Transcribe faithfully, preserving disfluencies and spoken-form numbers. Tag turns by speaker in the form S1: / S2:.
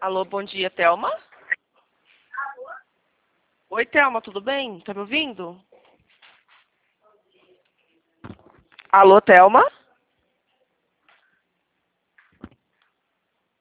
S1: Alô, bom dia, Thelma? Oi, Thelma, tudo bem? Tá me ouvindo? Alô, Thelma?